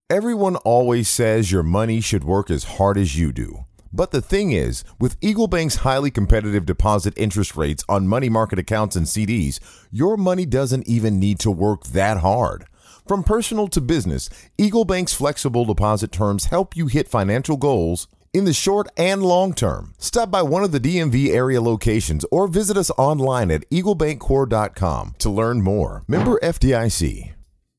Everyone always says your money should work as hard as you do. But the thing is, with Eagle Bank's highly competitive deposit interest rates on money market accounts and CDs, your money doesn't even need to work that hard. From personal to business, Eagle Bank's flexible deposit terms help you hit financial goals in the short and long term. Stop by one of the DMV area locations or visit us online at eaglebankcore.com to learn more. Member FDIC.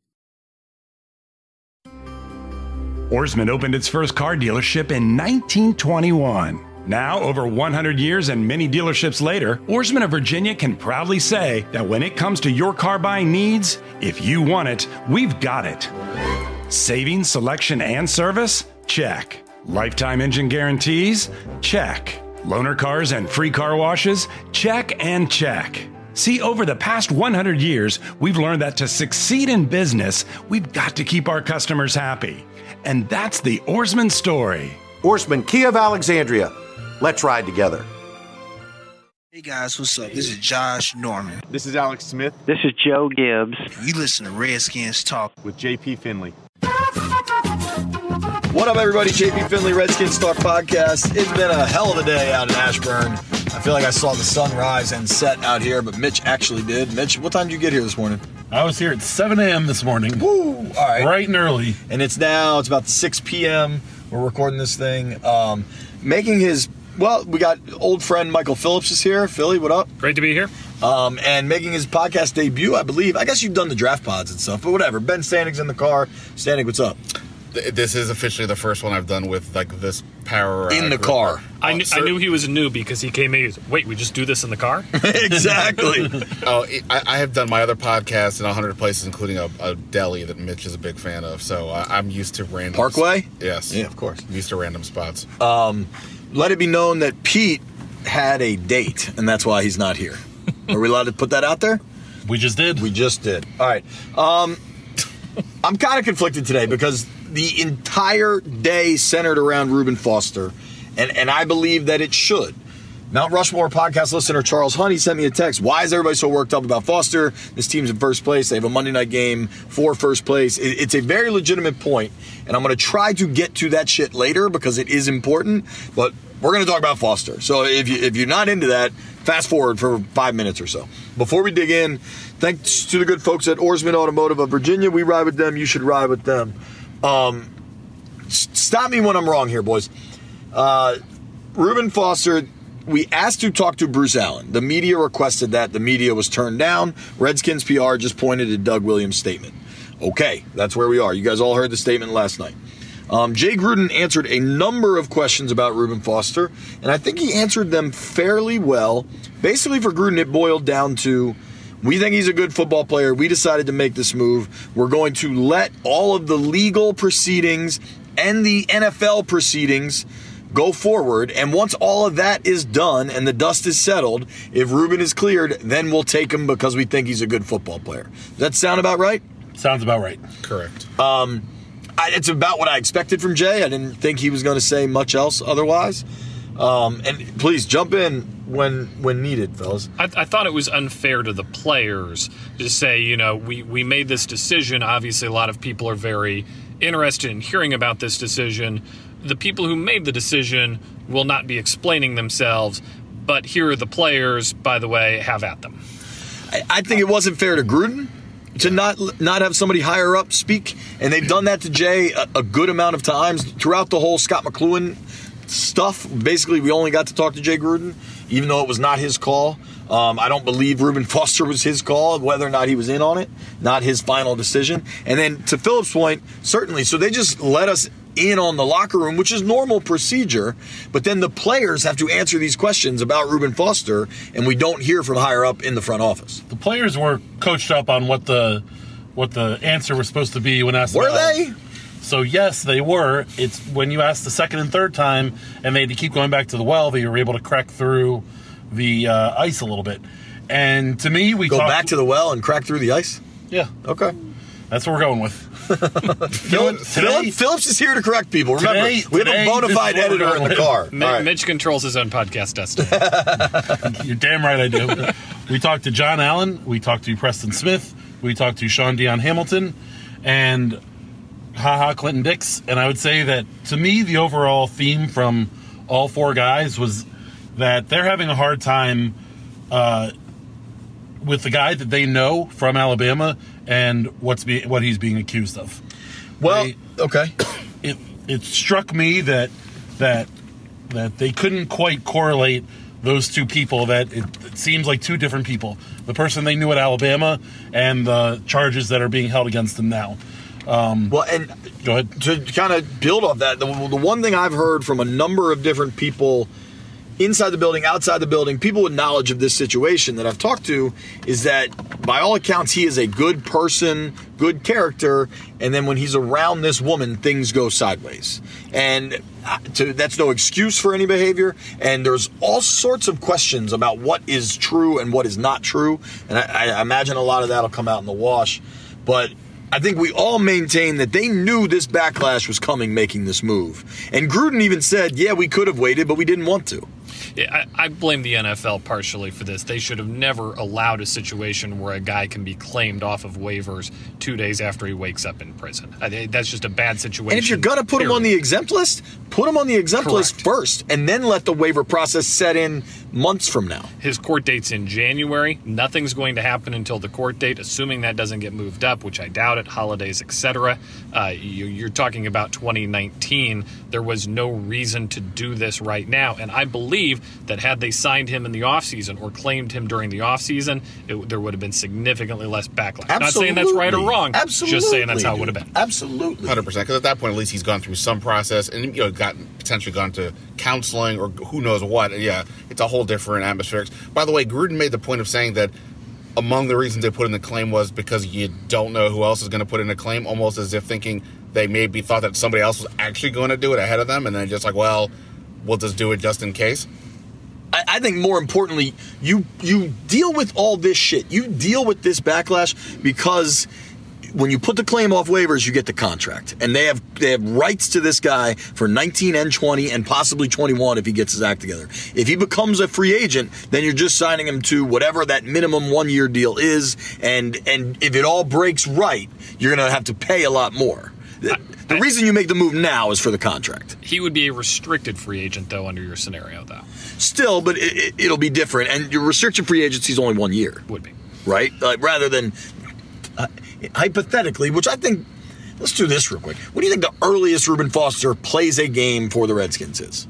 Ourisman opened its first car dealership in 1921. Now, over 100 years and many dealerships later, Ourisman of Virginia can proudly say that when it comes to your car buying needs, if you want it, we've got it. Savings, selection, and service? Check. Lifetime engine guarantees? Check. Loaner cars and free car washes? Check and check. See, over the past 100 years, we've learned that to succeed in business, we've got to keep our customers happy. And that's the Ourisman story. Ourisman Kia of Alexandria. Let's ride together. Hey guys, what's up? This is Josh Norman. This is Alex Smith. This is Joe Gibbs. You listen to Redskins Talk with JP Finley. What up, everybody? JP Finley, Redskins Talk Podcast. It's been a hell of a day out in Ashburn. I feel like I saw the sun rise and set out here, but Mitch actually did. Mitch, what time did you get here this morning? I was here at 7 a.m. this morning. Woo! All right. Bright and early. And it's about 6 p.m. We're recording this thing. We got old friend Michael Phillips is here. Philly, what up? Great to be here. And making his podcast debut, I believe. I guess you've done the draft pods and stuff, but whatever. Ben Standing's in the car. Standing, what's up? This is officially the first one I've done with this power in the car. I knew he was a noob because he came in. Wait, we just do this in the car? Exactly. I have done my other podcasts in 100 places, including a deli that Mitch is a big fan of. So I'm used to random Parkway. Yes. Yeah, of course. I'm used to random spots. Let it be known that Pete had a date, and that's why he's not here. Are we allowed to put that out there? We just did. All right. I'm kind of conflicted today because the entire day centered around Reuben Foster, and I believe that it should. Mount Rushmore podcast listener Charles Honey sent me a text. Why is everybody so worked up about Foster? This team's in first place. They have a Monday night game for first place. It's a very legitimate point, and I'm going to try to get to that shit later because it is important, but we're going to talk about Foster. So if you're not into that, fast forward for 5 minutes or so. Before we dig in, thanks to the good folks at Ourisman Automotive of Virginia. We ride with them. You should ride with them. Stop me when I'm wrong here, boys. Reuben Foster, we asked to talk to Bruce Allen. The media requested that. The media was turned down. Redskins PR just pointed to Doug Williams' statement. Okay, that's where we are. You guys all heard the statement last night. Jay Gruden answered a number of questions about Reuben Foster, and I think he answered them fairly well. Basically, for Gruden, it boiled down to, we think he's a good football player. We decided to make this move. We're going to let all of the legal proceedings and the NFL proceedings go forward. And once all of that is done and the dust is settled, if Reuben is cleared, then we'll take him because we think he's a good football player. Does that sound about right? Sounds about right. Correct. It's about what I expected from Jay. I didn't think he was going to say much else otherwise. And please jump in when needed, fellas. I thought it was unfair to the players to say, we made this decision. Obviously, a lot of people are very interested in hearing about this decision. The people who made the decision will not be explaining themselves, but here are the players, by the way, have at them. I think it wasn't fair to Gruden to not have somebody higher up speak, and they've done that to Jay a good amount of times throughout the whole Scott McCloughan stuff. Basically, we only got to talk to Jay Gruden, even though it was not his call. I don't believe Reuben Foster was his call, whether or not he was in on it, not his final decision. And then to Philip's point, certainly, so they just let us in on the locker room, which is normal procedure, but then the players have to answer these questions about Reuben Foster, and we don't hear from higher up in the front office. The players were coached up on what the answer was supposed to be when asked. Were they? So yes, they were. It's when you asked the second and third time, and they had to keep going back to the well, that you were able to crack through the ice a little bit. And to me, we go back to the well and crack through the ice. Yeah. Okay. That's what we're going with. Phillips is here to correct people. Remember, we have a bona fide editor in the car. Mitch controls his own podcast destiny. You're damn right I do. We talked to John Allen. We talked to Preston Smith. We talked to Sean Dion Hamilton. And haha Clinton Dix, and I would say that to me the overall theme from all four guys was that they're having a hard time with the guy that they know from Alabama and what he's being accused of. Well, okay. It struck me that they couldn't quite correlate those two people, that it seems like two different people. The person they knew at Alabama and the charges that are being held against them now. Well, and go ahead. To kind of build off that, the one thing I've heard from a number of different people inside the building, outside the building, people with knowledge of this situation that I've talked to, is that by all accounts he is a good person, good character, and then when he's around this woman, things go sideways. And that's no excuse for any behavior, and there's all sorts of questions about what is true and what is not true, and I imagine a lot of that will come out in the wash. But I think we all maintain that they knew this backlash was coming making this move. And Gruden even said, yeah, we could have waited, but we didn't want to. Yeah, I blame the NFL partially for this. They should have never allowed a situation where a guy can be claimed off of waivers 2 days after he wakes up in prison. That's just a bad situation. And if you're going to put him on the exempt list, put him on the exempt list first, and then let the waiver process set in months from now. His court date's in January. Nothing's going to happen until the court date, assuming that doesn't get moved up, which I doubt it, holidays, etc. You're talking about 2019. There was no reason to do this right now, and I believe that had they signed him in the offseason or claimed him during the offseason, there would have been significantly less backlash. Absolutely. Not saying that's right or wrong. Absolutely. Just saying that's how it would have been. Absolutely. 100%. Because at that point, at least he's gone through some process and potentially gone to counseling or who knows what. And yeah, it's a whole different atmosphere. By the way, Gruden made the point of saying that among the reasons they put in the claim was because you don't know who else is going to put in a claim, almost as if thinking they maybe thought that somebody else was actually going to do it ahead of them, and then just like, well, we'll just do it just in case. I think more importantly, you deal with all this shit. You deal with this backlash because when you put the claim off waivers, you get the contract. And they have rights to this guy for 19 and 20 and possibly 21 if he gets his act together. If he becomes a free agent, then you're just signing him to whatever that minimum 1 year deal is. And if it all breaks right, you're going to have to pay a lot more. The reason you make the move now is for the contract. He would be a restricted free agent, though, under your scenario, though. Still, but it'll be different. And your restricted free agency is only 1 year. Would be. Right? Rather than, hypothetically, which I think, let's do this real quick. What do you think the earliest Reuben Foster plays a game for the Redskins is?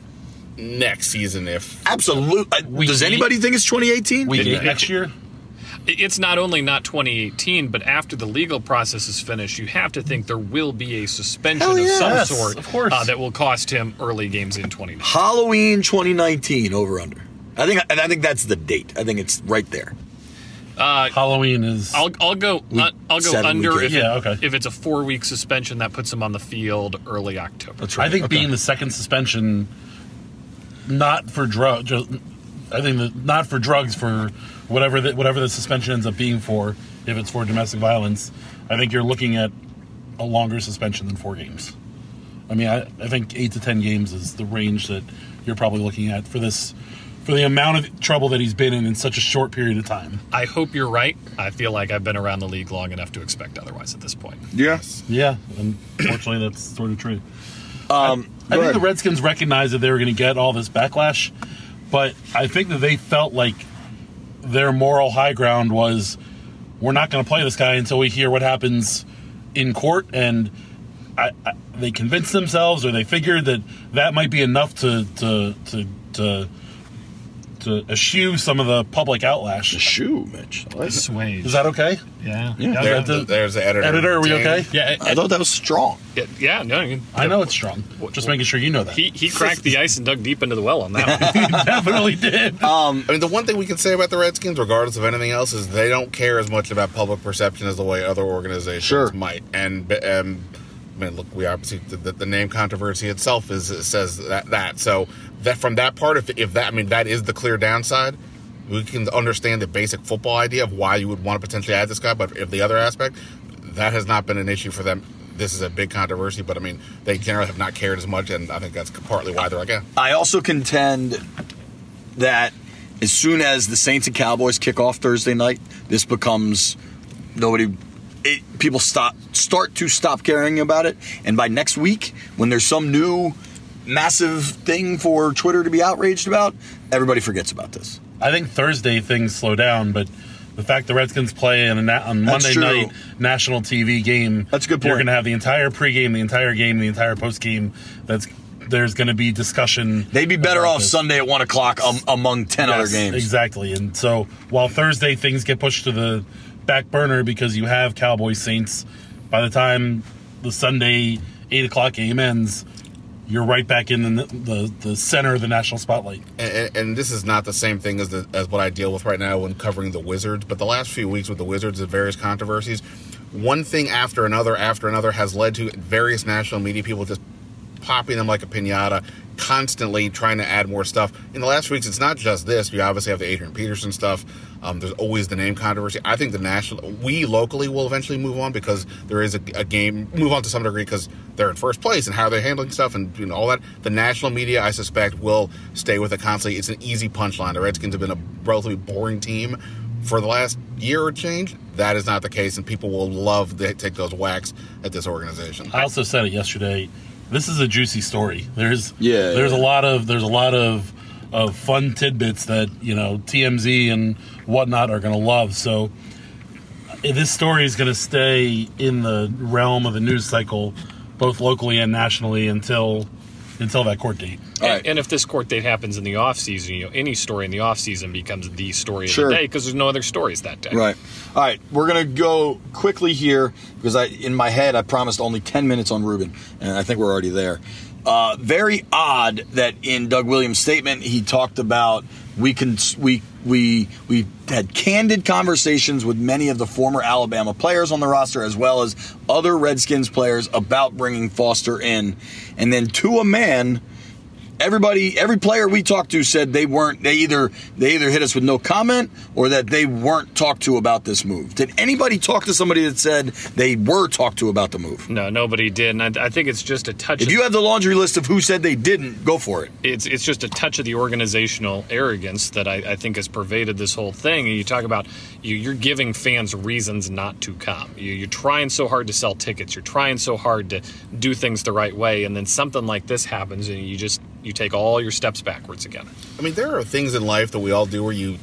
Next season, if... Absolutely. Does anybody think it's 2018? Week 8 next year? It's not only not 2018, but after the legal process is finished, you have to think there will be a suspension of some sort of course. That will cost him early games in 2019. Halloween 2019, over under. I think that's the date. I think it's right there. Halloween is. I'll go under if it's a 4-week suspension that puts him on the field early October. That's right. I think being the second suspension, not for drugs. I think not for drugs, for whatever the suspension ends up being for. If it's for domestic violence, I think you're looking at a longer suspension than 4 games. I mean, I think 8 to 10 games is the range that you're probably looking at for the amount of trouble that he's been in such a short period of time. I hope you're right. I feel like I've been around the league long enough to expect otherwise at this point. Yes. Yeah, unfortunately, that's sort of true. I think the Redskins recognized that they were going to get all this backlash, but I think that they felt like their moral high ground was, we're not going to play this guy until we hear what happens in court, and they convinced themselves, or they figured that might be enough to eschew some of the public outlash. Eschew, Mitch. Sway. Is that okay? Yeah. There's the editor. Editor, are we okay? Yeah. I thought that was strong. Yeah, no. I know it's strong. Just making sure you know that. He cracked the ice and dug deep into the well on that one. He definitely did. I mean, the one thing we can say about the Redskins, regardless of anything else, is they don't care as much about public perception as the way other organizations might. And I mean, look, we obviously the name controversy itself says that. So that from that part, if that, I mean, that is the clear downside. We can understand the basic football idea of why you would want to potentially add this guy, but if the other aspect, that has not been an issue for them. This is a big controversy, but I mean, they generally have not cared as much, and I think that's partly why they're like, yeah. I also contend that as soon as the Saints and Cowboys kick off Thursday night, this becomes nobody people start to stop caring about it, and by next week, when there's some new massive thing for Twitter to be outraged about, everybody forgets about this. I think Thursday things slow down, but the fact the Redskins play on Monday night national TV game, that's a good point. You're going to have the entire pregame, the entire game, the entire postgame. There's going to be discussion. They'd be better off Sunday at 1 o'clock among 10 other games. Exactly. And so while Thursday things get pushed to the back burner because you have Cowboys Saints, by the time the Sunday 8 o'clock game ends, you're right back in the center of the national spotlight. And this is not the same thing as what I deal with right now when covering the Wizards, but the last few weeks with the Wizards and various controversies, one thing after another has led to various national media people just popping them like a piñata, constantly trying to add more stuff. In the last weeks, it's not just this. You obviously have the Adrian Peterson stuff. There's always the name controversy. I think we locally will eventually move on because there is a game, move on to some degree because they're in first place and how they're handling stuff and all that. The national media, I suspect, will stay with it constantly. It's an easy punchline. The Redskins have been a relatively boring team for the last year or change. That is not the case, and people will love to take those whacks at this organization. I also said it yesterday. This is a juicy story. There's a lot of fun tidbits that TMZ and whatnot are going to love. So this story is going to stay in the realm of the news cycle, both locally and nationally, until that court date. And if this court date happens in the off season, any story in the off season becomes the story of the day because there's no other stories that day. Right. All right, we're gonna go quickly here because in my head I promised only 10 minutes on Ruben, and I think we're already there. Very odd that in Doug Williams' statement he talked about we had candid conversations with many of the former Alabama players on the roster as well as other Redskins players about bringing Foster in, and then to a man, every player we talked to said they either hit us with no comment or that they weren't talked to about this move. Did anybody talk to somebody that said they were talked to about the move? No, nobody did, and I think it's just a touch. If you have the laundry list of who said they didn't, go for it. It's just a touch of the organizational arrogance that I think has pervaded this whole thing. And you talk about you're giving fans reasons not to come. You're trying so hard to sell tickets. You're trying so hard to do things the right way, and then something like this happens, and you take all your steps backwards again. I mean, there are things in life that we all do where you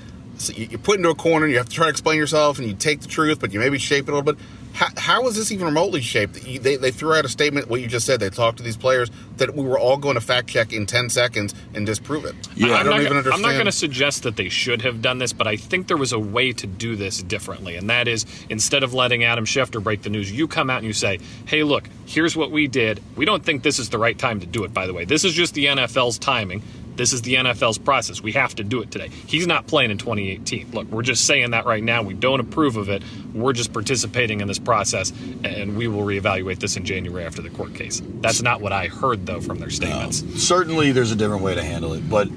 put into a corner, and you have to try to explain yourself, and you take the truth, but you maybe shape it a little bit. How is this even remotely shaped? They threw out a statement, what you just said, they talked to these players, that we were all going to fact check in 10 seconds and disprove it. Yeah, I don't even understand. I'm not going to suggest that they should have done this, but I think there was a way to do this differently, and that is, instead of letting Adam Schefter break the news, you come out and you say, hey, look, here's what we did. We don't think this is the right time to do it, by the way. This is just the NFL's timing. This is the NFL's process. We have to do it today. He's not playing in 2018. Look, we're just saying that right now. We don't approve of it. We're just participating in this process, and we will reevaluate this in January after the court case. That's not what I heard, though, from their statements. No. Certainly there's a different way to handle it, but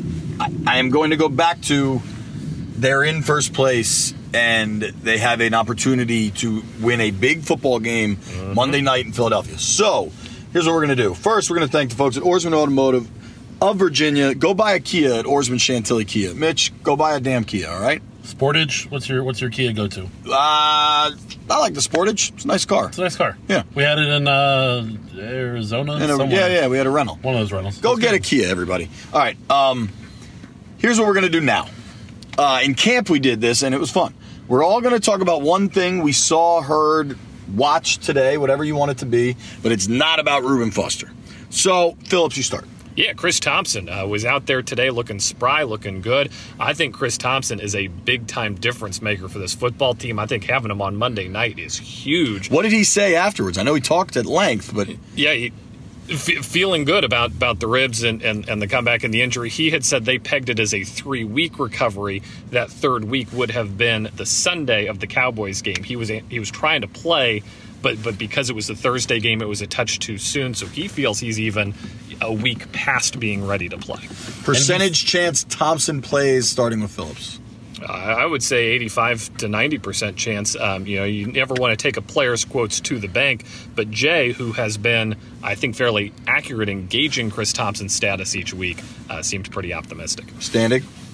I am going to go back to they're in first place, and they have an opportunity to win a big football game Monday night in Philadelphia. So here's what we're going to do. First, we're going to thank the folks at Oarsman Automotive of Virginia. Go buy a Kia at Oarsman Chantilly Kia. Mitch, go buy a damn Kia, all right? Sportage, what's your Kia go-to? I like the Sportage. It's a nice car. It's a nice car. Yeah. We had it in Arizona. Yeah, we had a rental. One of those rentals. Go get a Kia, everybody. All right, here's what we're going to do now. In camp we did this, and it was fun. We're all going to talk about one thing we saw, heard, watched today, whatever you want it to be, but it's not about Reuben Foster. So, Phillips, you start. Yeah, Chris Thompson was out there today looking spry, looking good. I think Chris Thompson is a big-time difference maker for this football team. I think having him on Monday night is huge. What did he say afterwards? I know he talked at length, but... Yeah, feeling good about the ribs and the comeback and the injury. He had said they pegged it as a 3-week recovery. That third week would have been the Sunday of the Cowboys game. He was trying to play, but because it was the Thursday game, it was a touch too soon. So he feels he's even a week past being ready to play. Percentage chance Thompson plays starting with Phillips? I would say 85 to 90% chance. You never want to take a player's quotes to the bank, but Jay, who has been, I think, fairly accurate in gauging Chris Thompson's status each week, seemed pretty optimistic. Standing?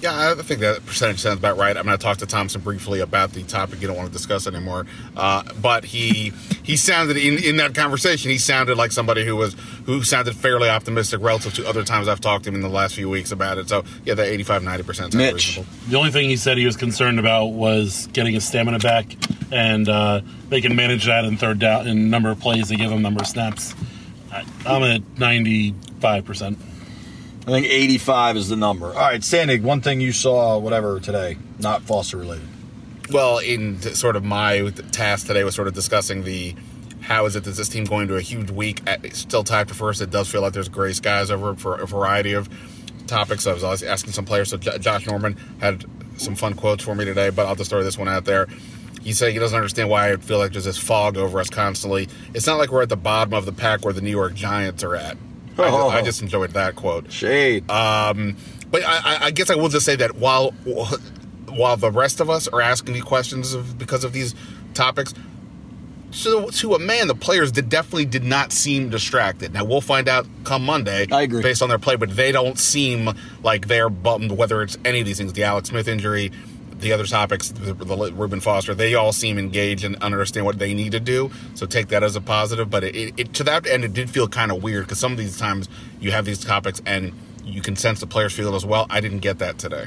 Yeah, I think that percentage sounds about right. I'm going to talk to Thompson briefly about the topic you don't want to discuss anymore. But he sounded in that conversation. He sounded like somebody who sounded fairly optimistic relative to other times I've talked to him in the last few weeks about it. So yeah, the 85-90% sounds reasonable. The only thing he said he was concerned about was getting his stamina back, and they can manage that in third down in number of plays. They give him number of snaps. I'm at 95%. I think 85 is the number. All right, Sandig, one thing you saw, whatever, today, not Foster related. Well, in sort of my task today was sort of discussing how is it that this team going to a huge week, still tied for first. It does feel like there's gray skies over for a variety of topics. I was always asking some players. So Josh Norman had some fun quotes for me today, but I'll just throw this one out there. He said he doesn't understand why I feel like there's this fog over us constantly. It's not like we're at the bottom of the pack where the New York Giants are at. I just enjoyed that quote. Shade. But I guess I will just say that while the rest of us are asking these questions because of these topics, to a man, the players definitely did not seem distracted. Now, we'll find out come Monday. I agree. Based on their play, but they don't seem like they're bummed, whether it's any of these things, the Alex Smith injury, the other topics, the Reuben Foster, they all seem engaged and understand what they need to do. So take that as a positive. But it to that end, it did feel kind of weird because some of these times you have these topics and you can sense the players feel it as well. I didn't get that today.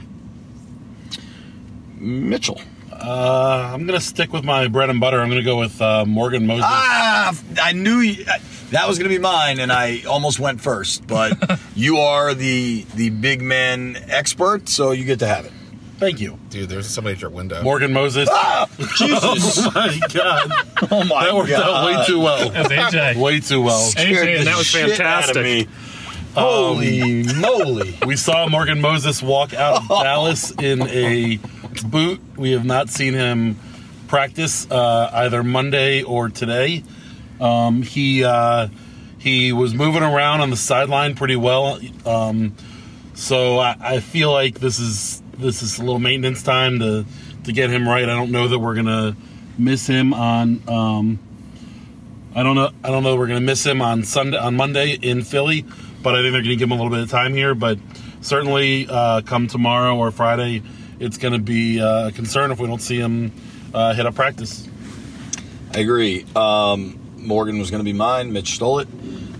Mitchell. I'm going to stick with my bread and butter. I'm going to go with Morgan Moses. I knew that was going to be mine, and I almost went first. But you are the big man expert, so you get to have it. Thank you. Dude, there's somebody at your window. Morgan Moses. Jesus. Oh, my God. Oh, my God. That worked out way too well. That's AJ. Way too well. AJ, and that was Shit fantastic. out of me. Holy moly. We saw Morgan Moses walk out of Dallas in a boot. We have not seen him practice either Monday or today. He was moving around on the sideline pretty well. So I feel like this is a little maintenance time to get him right. I don't know that we're gonna miss him on. I don't know that we're gonna miss him on Monday in Philly, but I think they're gonna give him a little bit of time here. But certainly, come tomorrow or Friday, it's gonna be a concern if we don't see him hit up practice. I agree. Morgan was going to be mine. Mitch stole it.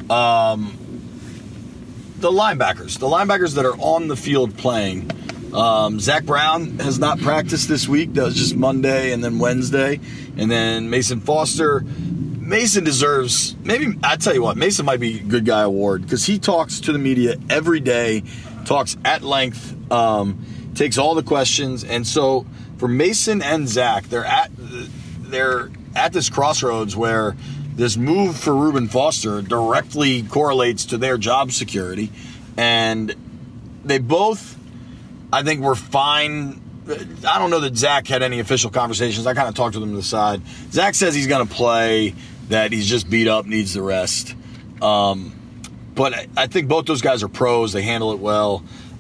The linebackers that are on the field playing. Zach Brown has not practiced this week. That was just Monday and then Wednesday. And then Mason Foster. Mason deserves, maybe, I tell you what, Mason might be a Good Guy Award because he talks to the media every day, talks at length, takes all the questions. And so for Mason and Zach, they're at this crossroads where this move for Reuben Foster directly correlates to their job security. And they both, I think, were fine. I don't know that Zach had any official conversations. I kind of talked to them to the side. Zach says he's going to play, that he's just beat up, needs the rest. But I think both those guys are pros. They handle it well.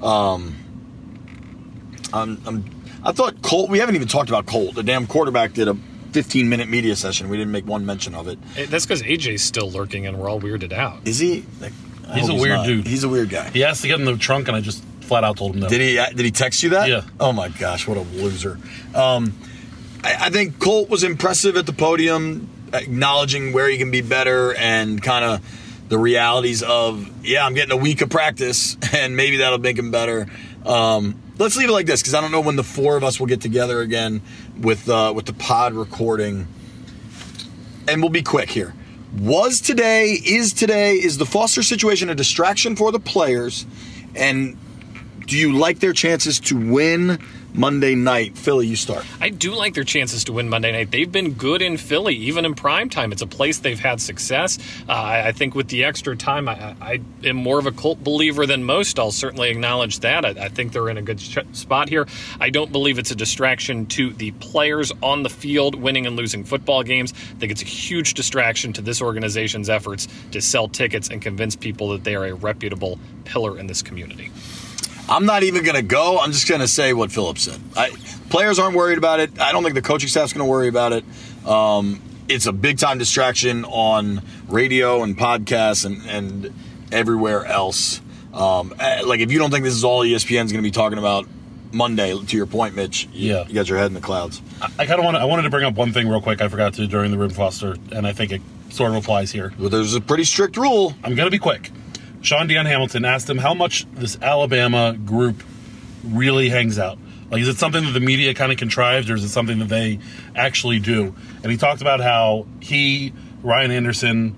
I thought Colt, we haven't even talked about Colt. The damn quarterback did a 15-minute media session. We didn't make one mention of it. That's because AJ's still lurking and we're all weirded out. Is he? He's a weird dude. He's a weird guy. He asked to get in the trunk, and I just flat out told him no. Did he text you that? Yeah. Oh, my gosh, what a loser. I think Colt was impressive at the podium, acknowledging where he can be better and kind of the realities of, I'm getting a week of practice, and maybe that'll make him better. Let's leave it like this, because I don't know when the four of us will get together again with the pod recording. And we'll be quick here. Is the Foster situation a distraction for the players? And do you like their chances to win Monday night? Philly, you start. I do like their chances to win Monday night. They've been good in Philly, even in primetime. It's a place they've had success. I think with the extra time, I am more of a Colt believer than most. I'll certainly acknowledge that. I think they're in a good spot here. I don't believe it's a distraction to the players on the field winning and losing football games. I think it's a huge distraction to this organization's efforts to sell tickets and convince people that they are a reputable pillar in this community. I'm not even going to go. I'm just going to say what Philip said. Players aren't worried about it. I don't think the coaching staff's going to worry about it. It's a big-time distraction on radio and podcasts and everywhere else. Like, if you don't think this is all ESPN's going to be talking about Monday, to your point, Mitch. You got your head in the clouds. I wanted to bring up one thing real quick. I forgot to during the Reuben Foster, and I think it sort of applies here. Well, there's a pretty strict rule. I'm going to be quick. Sean Dion Hamilton asked him how much this Alabama group really hangs out. Like, is it something that the media kind of contrives, or is it something that they actually do? And he talked about how Ryan Anderson,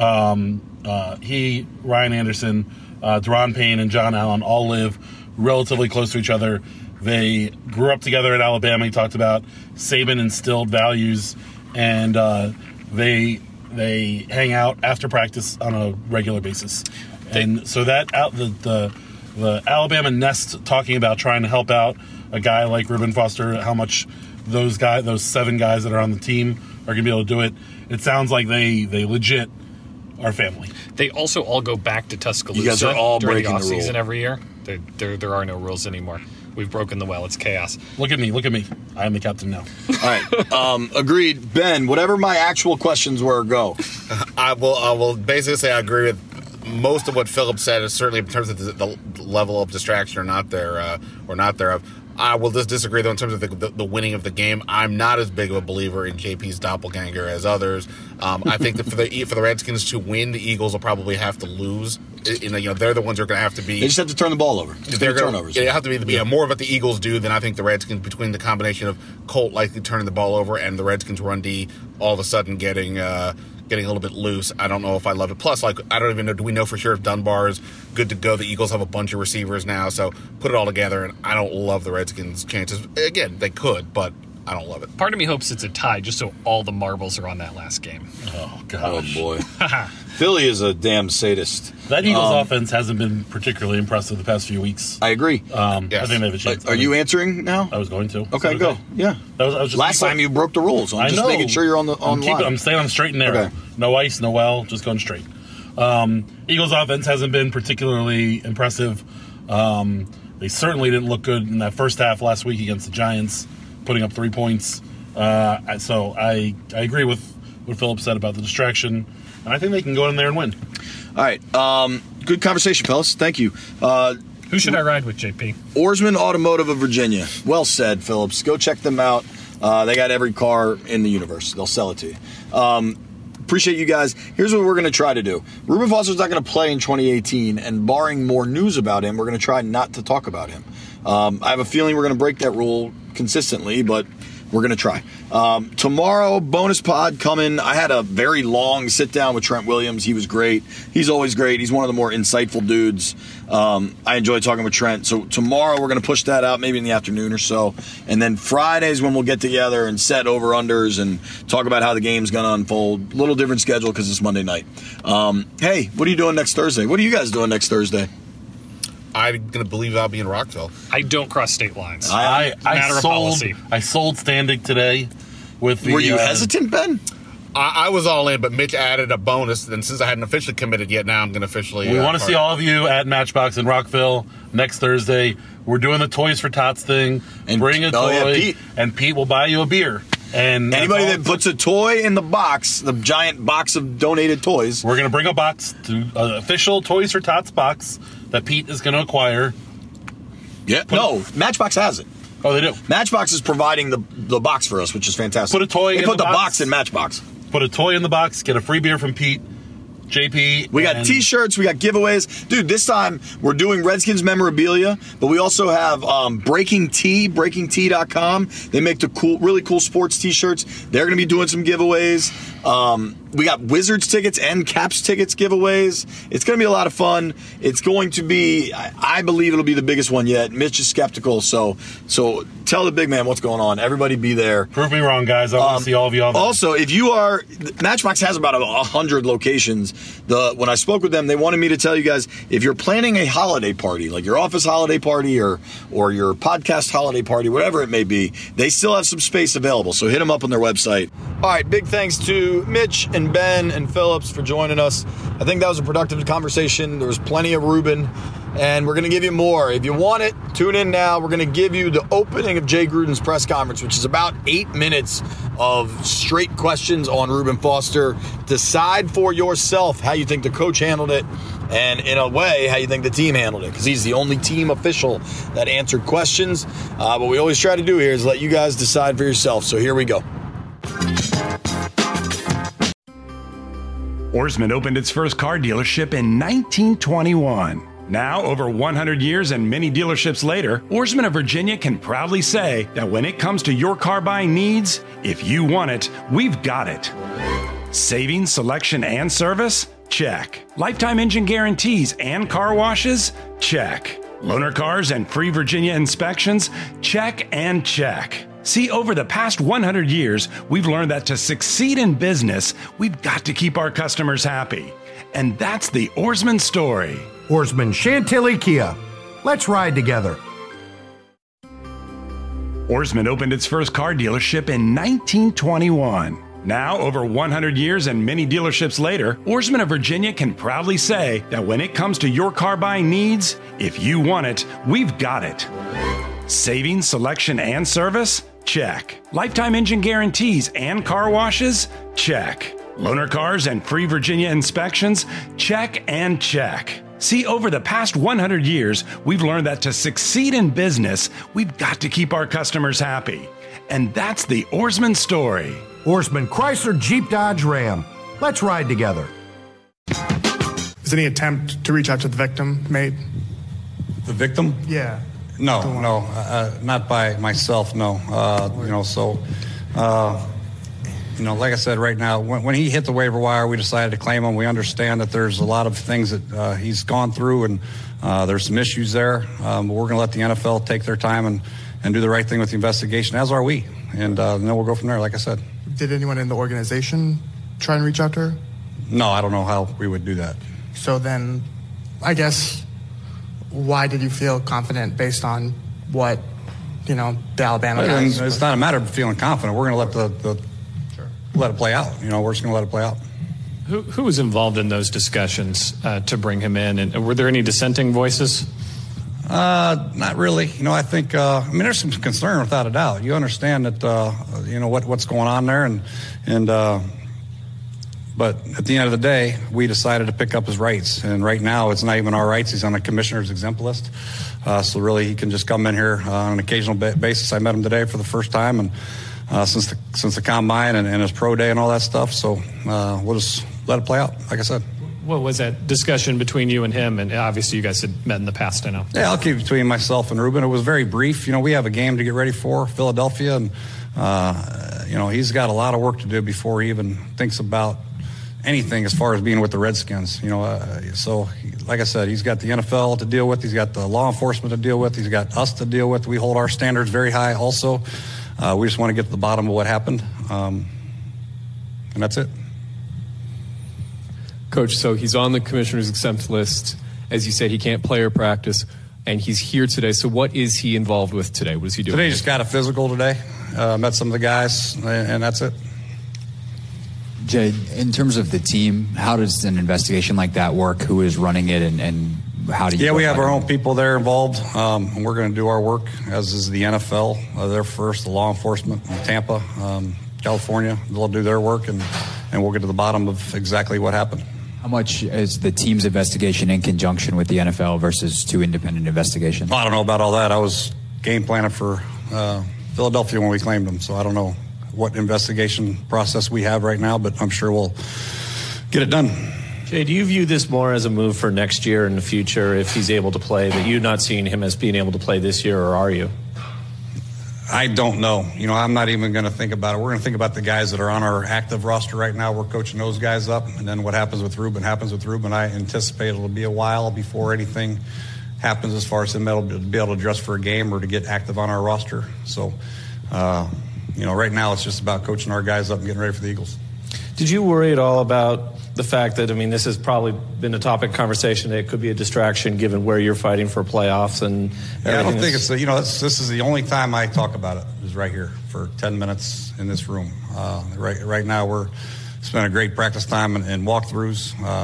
Deron Payne, and John Allen all live relatively close to each other. They grew up together at Alabama. He talked about Saban instilled values, and they hang out after practice on a regular basis. And so that the Alabama nest talking about trying to help out a guy like Reuben Foster, how much those 7 guys that are on the team are going to be able to do it. It sounds like they legit are family. They also all go back to Tuscaloosa. You guys are all during breaking the offseason every year. There are no rules anymore. We've broken the well. It's chaos. Look at me. I am the captain now. All right. Agreed. Ben, whatever my actual questions were, go. I will basically say I agree with most of what Philip said, is certainly in terms of the level of distraction or not thereof. I will just disagree, though, in terms of the winning of the game. I'm not as big of a believer in JP's doppelganger as others. I think that for the Redskins to win, the Eagles will probably have to lose. They're the ones who are going to have to be. They just have to turn the ball over. Turnovers. It have to be more of what the Eagles do than I think the Redskins, between the combination of Colt likely turning the ball over and the Redskins run D all of a sudden getting a little bit loose. I don't know if I love it. Plus, I don't even know, do we know for sure if Dunbar is good to go? The Eagles have a bunch of receivers now, so put it all together, and I don't love the Redskins' chances. Again, they could, but I don't love it. Part of me hopes it's a tie just so all the marbles are on that last game. Oh, gosh. Oh, boy. Philly is a damn sadist. That Eagles offense hasn't been particularly impressive the past few weeks. I agree. Yes. I think they have a chance. Are you answering now? I was going to. Okay, go. Yeah. I was just last time you broke the rules. I'm just making sure you're on I'm staying on straight and narrow. Okay. No ice, no well, just going straight. Eagles offense hasn't been particularly impressive. They certainly didn't look good in that first half last week against the Giants, putting up 3 points. So I agree with what Philip said about the distraction, and I think they can go in there and win. All right. Good conversation, fellas. Thank you. Who should I ride with, JP? Oarsman Automotive of Virginia. Well said, Phillips. Go check them out. They got every car in the universe. They'll sell it to you. Appreciate you guys. Here's what we're going to try to do. Reuben Foster's not going to play in 2018, and barring more news about him, we're going to try not to talk about him. I have a feeling we're going to break that rule consistently, but we're going to try. Tomorrow, bonus pod coming. I had a very long sit down with Trent Williams. He was great. He's always great. He's one of the more insightful dudes. I enjoy talking with Trent. So tomorrow we're going to push that out maybe in the afternoon or so. And then Fridays when we'll get together and set over-unders and talk about how the game's going to unfold. A little different schedule because it's Monday night. Hey, what are you doing next Thursday? What are you guys doing next Thursday? I'm going to believe I'll be in Rockville. I don't cross state lines. I matter of policy. I sold Standig today. Were you hesitant, Ben? I was all in, but Mitch added a bonus, and since I hadn't officially committed yet, now I'm going to officially... We want to see all of you at Matchbox in Rockville next Thursday. We're doing the Toys for Tots thing. And bring a toy, and Pete will buy you a beer. And anybody that puts a toy in the box, the giant box of donated toys... We're going to bring a box, to official Toys for Tots box that Pete is going to acquire. Yeah. Matchbox has it. Oh, they do? Matchbox is providing the box for us, which is fantastic. Put a toy in the box. They put the box in Matchbox. Put a toy in the box, get a free beer from Pete, JP. We got T-shirts, we got giveaways. Dude, this time we're doing Redskins memorabilia, but we also have Breaking Tea, BreakingTea.com. They make the really cool sports T-shirts. They're going to be doing some giveaways. We got Wizards tickets and Caps tickets giveaways. It's going to be a lot of fun. It's going to be, I believe it'll be the biggest one yet. Mitch is skeptical, so tell the big man what's going on. Everybody be there. Prove me wrong, guys. I want to see all of y'all. Also, if you are, Matchbox has about 100 locations. When I spoke with them, they wanted me to tell you guys, if you're planning a holiday party, like your office holiday party or your podcast holiday party, whatever it may be, they still have some space available. So hit them up on their website. All right, big thanks to Mitch and Ben and Phillips for joining us. I think that was a productive conversation. There was plenty of Reuben. and we're going to give you more. If you want it, tune in now. We're going to give you the opening of Jay Gruden's press conference, which is about 8 minutes of straight questions on Reuben Foster. Decide for yourself how you think the coach handled it, and in a way, how you think the team handled it, because he's the only team official that answered questions. What we always try to do here is let you guys decide for yourself. So here we go. Ourisman opened its first car dealership in 1921. Now, over 100 years and many dealerships later, Ourisman of Virginia can proudly say that when it comes to your car buying needs, if you want it, we've got it. Savings, selection, and service? Check. Lifetime engine guarantees and car washes? Check. Loaner cars and free Virginia inspections? Check and check. See, over the past 100 years, we've learned that to succeed in business, we've got to keep our customers happy. And that's the Ourisman story. Ourisman Chantilly Kia. Let's ride together. Ourisman opened its first car dealership in 1921. Now, over 100 years and many dealerships later, Ourisman of Virginia can proudly say that when it comes to your car buying needs, if you want it, we've got it. Savings, selection, and service? Check. Lifetime engine guarantees and car washes? Check. Loaner cars and free Virginia inspections? Check and check. See, over the past 100 years, we've learned that to succeed in business, we've got to keep our customers happy. And that's the Ourisman story. Ourisman Chrysler Jeep Dodge Ram. Let's ride together. Is any attempt to reach out to the victim made? The victim? Yeah. No, not by myself, no. Like I said, right now, when he hit the waiver wire, we decided to claim him. We understand that there's a lot of things that he's gone through, and there's some issues there. But we're going to let the NFL take their time and do the right thing with the investigation, as are we. And then we'll go from there, like I said. Did anyone in the organization try and reach out to her? No, I don't know how we would do that. So then, I guess, why did you feel confident based on what, the Alabama guys? It's not a matter of feeling confident. We're going to let it play out. We're just going to let it play out. Who was involved in those discussions to bring him in? And were there any dissenting voices? Not really. I think, there's some concern without a doubt. You understand that, what's going on there. But at the end of the day, we decided to pick up his rights. And right now, it's not even our rights. He's on the commissioner's exempt list. So really, he can just come in here on an occasional basis. I met him today for the first time, and since the combine and his pro day and all that stuff. So we'll just let it play out, like I said. What was that discussion between you and him? And obviously, you guys had met in the past, I know. Yeah, I'll keep it between myself and Reuben. It was very brief. We have a game to get ready for, Philadelphia, and he's got a lot of work to do before he even thinks about anything as far as being with the Redskins. So like I said, he's got the NFL to deal with. He's got the law enforcement to deal with. He's got us to deal with. We hold our standards very high also. We just want to get to the bottom of what happened. And that's it. Coach, so he's on the commissioner's exempt list. As you said, he can't play or practice, and he's here today. So what is he involved with today? What is he doing? Today, just got a physical today. Met some of the guys, and that's it. Jay, in terms of the team, how does an investigation like that work? Who is running it, and how do you... Yeah, we have our own people there involved, and we're going to do our work, as is the NFL. They're first, the law enforcement in Tampa, California. They'll do their work, and we'll get to the bottom of exactly what happened. How much is the team's investigation in conjunction with the NFL versus two independent investigations? I don't know about all that. I was game planning for Philadelphia when we claimed them, so I don't know what investigation process we have right now, but I'm sure we'll get it done. Jay, do you view this more as a move for next year and the future if he's able to play, but you're not seeing him as being able to play this year, or are you? I don't know. I'm not even going to think about it. We're going to think about the guys that are on our active roster right now. We're coaching those guys up, and then what happens with Reuben happens with Reuben. I anticipate it'll be a while before anything happens as far as him to be able to dress for a game or to get active on our roster. So, right now it's just about coaching our guys up and getting ready for the Eagles. Did you worry at all about the fact that, this has probably been a topic of conversation, that it could be a distraction given where you're fighting for playoffs and everything? Yeah, I don't think it's, this is the only time I talk about it, is right here for 10 minutes in this room. Right now we're spending a great practice time and walkthroughs,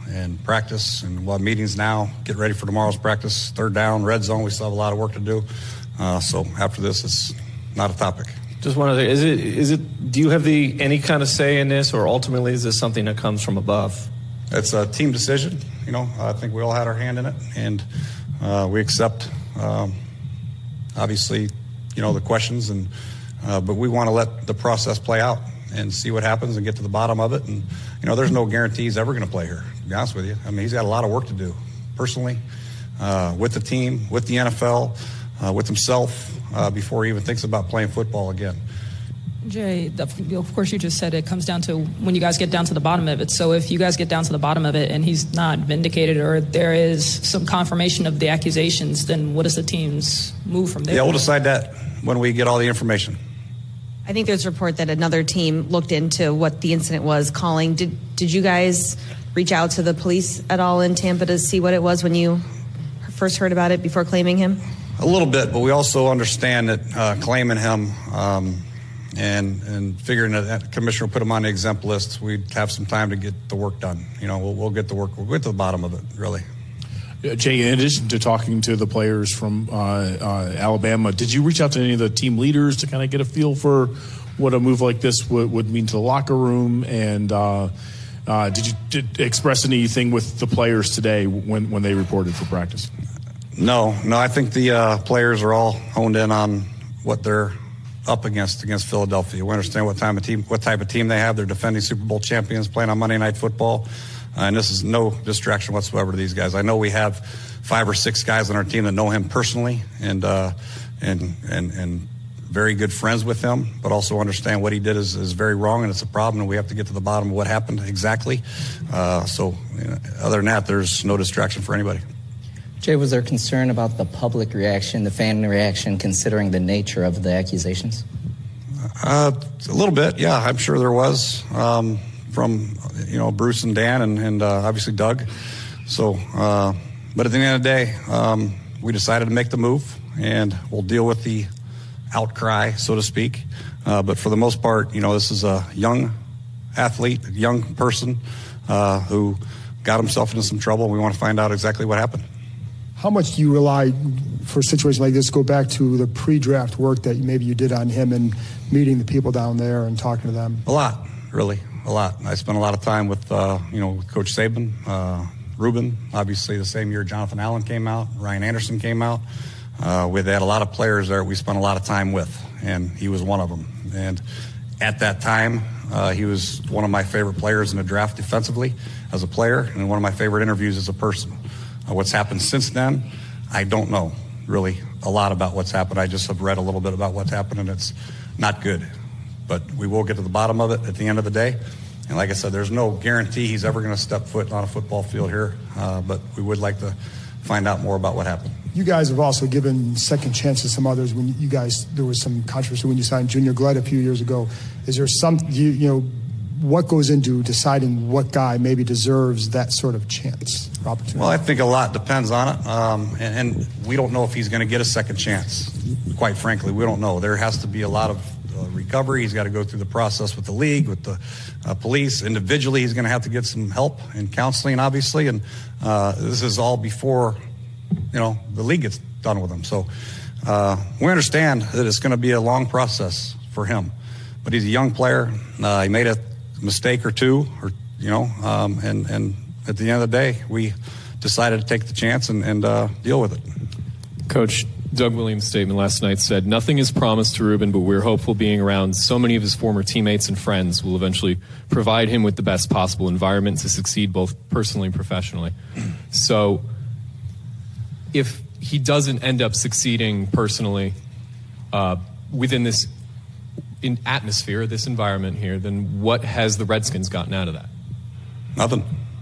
and practice, and we'll have meetings now, get ready for tomorrow's practice. Third down, red zone, we still have a lot of work to do. So after this, it's not a topic. Just one other, do you have any kind of say in this, or ultimately is this something that comes from above? It's a team decision. I think we all had our hand in it, and we accept, obviously, the questions, but we want to let the process play out and see what happens and get to the bottom of it. And, there's no guarantee he's ever going to play here, to be honest with you. I mean, he's got a lot of work to do personally, with the team, with the NFL, with himself, before he even thinks about playing football again. Jay, of course, you just said it comes down to when you guys get down to the bottom of it. So if you guys get down to the bottom of it and he's not vindicated, or there is some confirmation of the accusations, then what does the team's move from there? Yeah, we'll decide that when we get all the information. I think there's a report that another team looked into what the incident was, calling. Did you guys reach out to the police at all in Tampa to see what it was when you first heard about it before claiming him? A little bit, but we also understand that claiming him and figuring that the commissioner put him on the exempt list, we'd have some time to get the work done. We'll get the work. We'll get to the bottom of it, really. Jay, in addition to talking to the players from Alabama, did you reach out to any of the team leaders to kind of get a feel for what a move like this would mean to the locker room? And did you express anything with the players today when they reported for practice? No. I think the players are all honed in on what they're up against Philadelphia. We understand what type of team they have. They're defending Super Bowl champions playing on Monday Night Football. And this is no distraction whatsoever to these guys. I know we have 5 or 6 guys on our team that know him personally and very good friends with him, but also understand what he did is very wrong, and it's a problem, and we have to get to the bottom of what happened exactly. Other than that, there's no distraction for anybody. Jay, was there concern about the public reaction, the fan reaction, considering the nature of the accusations? A little bit, yeah. I'm sure there was. From Bruce and Dan and obviously Doug. So, but at the end of the day, we decided to make the move, and we'll deal with the outcry, so to speak. But for the most part, this is a young athlete, a young person who got himself into some trouble. We want to find out exactly what happened. How much do you rely for a situation like this? Go back to the pre-draft work that maybe you did on him and meeting the people down there and talking to them. A lot, really. A lot. I spent a lot of time with, with Coach Saban, Ruben. Obviously, the same year Jonathan Allen came out, Ryan Anderson came out. We had a lot of players there we spent a lot of time with, and he was one of them. And at that time, he was one of my favorite players in the draft defensively as a player, and one of my favorite interviews as a person. What's happened since then, I don't know really a lot about what's happened. I just have read a little bit about what's happened, and it's not good. But we will get to the bottom of it at the end of the day. And like I said, there's no guarantee he's ever going to step foot on a football field here. But we would like to find out more about what happened. You guys have also given second chances to some others. When there was some controversy when you signed Junior Glett a few years ago. Is there what goes into deciding what guy maybe deserves that sort of chance or opportunity? Well, I think a lot depends on it. And we don't know if he's going to get a second chance. Quite frankly, we don't know. There has to be a lot of recovery. He's got to go through the process with the league, with the police. Individually, he's going to have to get some help and counseling, obviously. And this is all before, the league gets done with him. So we understand that it's going to be a long process for him. But he's a young player. He made a mistake or two, and at the end of the day, we decided to take the chance and deal with it. Coach, Doug Williams' statement last night said, "Nothing is promised to Ruben, but we're hopeful being around so many of his former teammates and friends will eventually provide him with the best possible environment to succeed both personally and professionally." So if he doesn't end up succeeding personally within this atmosphere, this environment here, then what has the Redskins gotten out of that? Nothing.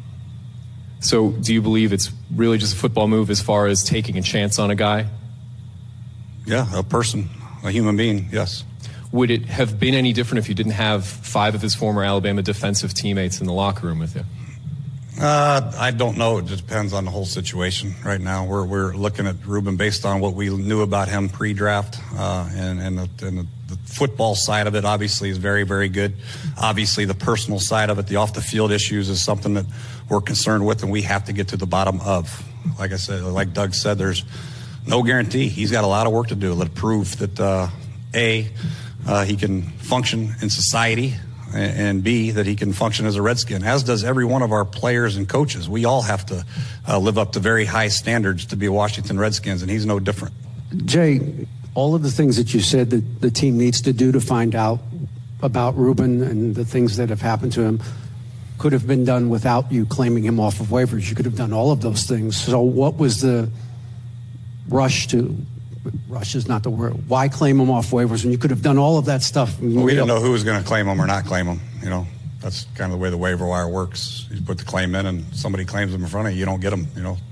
So do you believe it's really just a football move as far as taking a chance on a guy? Yeah, a person, a human being, yes. Would it have been any different if you didn't have 5 of his former Alabama defensive teammates in the locker room with you? I don't know. It just depends on the whole situation. Right now, we're looking at Ruben based on what we knew about him pre-draft, and the football side of it obviously is very, very good. Obviously, the personal side of it, the off-the-field issues, is something that we're concerned with, and we have to get to the bottom of. Like I said, like Doug said, there's no guarantee. He's got a lot of work to do to prove that he can function in society, and B, that he can function as a Redskin, as does every one of our players and coaches. We all have to live up to very high standards to be Washington Redskins, and he's no different. Jay, all of the things that you said that the team needs to do to find out about Ruben and the things that have happened to him could have been done without you claiming him off of waivers. You could have done all of those things. So what was the rush is not the word. Why claim him off waivers when you could have done all of that stuff? Well, we didn't know who was going to claim him or not claim him. You know, that's kind of the way the waiver wire works. You put the claim in and somebody claims him in front of you, you don't get him, you know.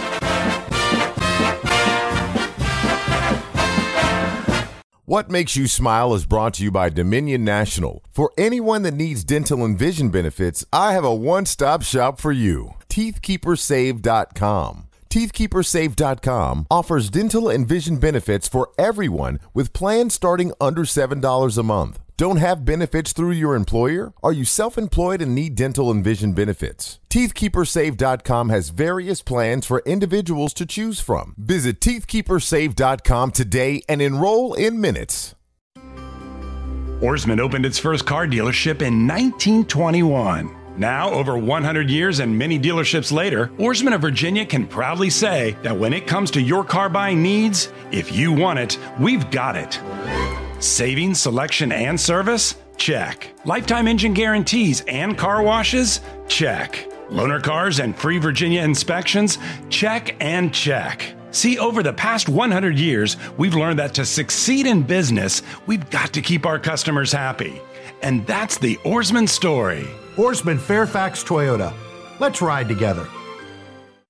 What Makes You Smile is brought to you by Dominion National. For anyone that needs dental and vision benefits, I have a one-stop shop for you. TeethKeeperSave.com. TeethKeeperSave.com offers dental and vision benefits for everyone with plans starting under $7 a month. Don't have benefits through your employer? Are you self-employed and need dental and vision benefits? TeethKeeperSave.com has various plans for individuals to choose from. Visit TeethKeeperSave.com today and enroll in minutes. Ourisman opened its first car dealership in 1921. Now, over 100 years and many dealerships later, Ourisman of Virginia can proudly say that when it comes to your car buying needs, if you want it, we've got it. Savings, selection, and service? Check. Lifetime engine guarantees and car washes? Check. Loaner cars and free Virginia inspections? Check and check. See, over the past 100 years, we've learned that to succeed in business, we've got to keep our customers happy. And that's the Ourisman story. Ourisman Fairfax Toyota. Let's ride together.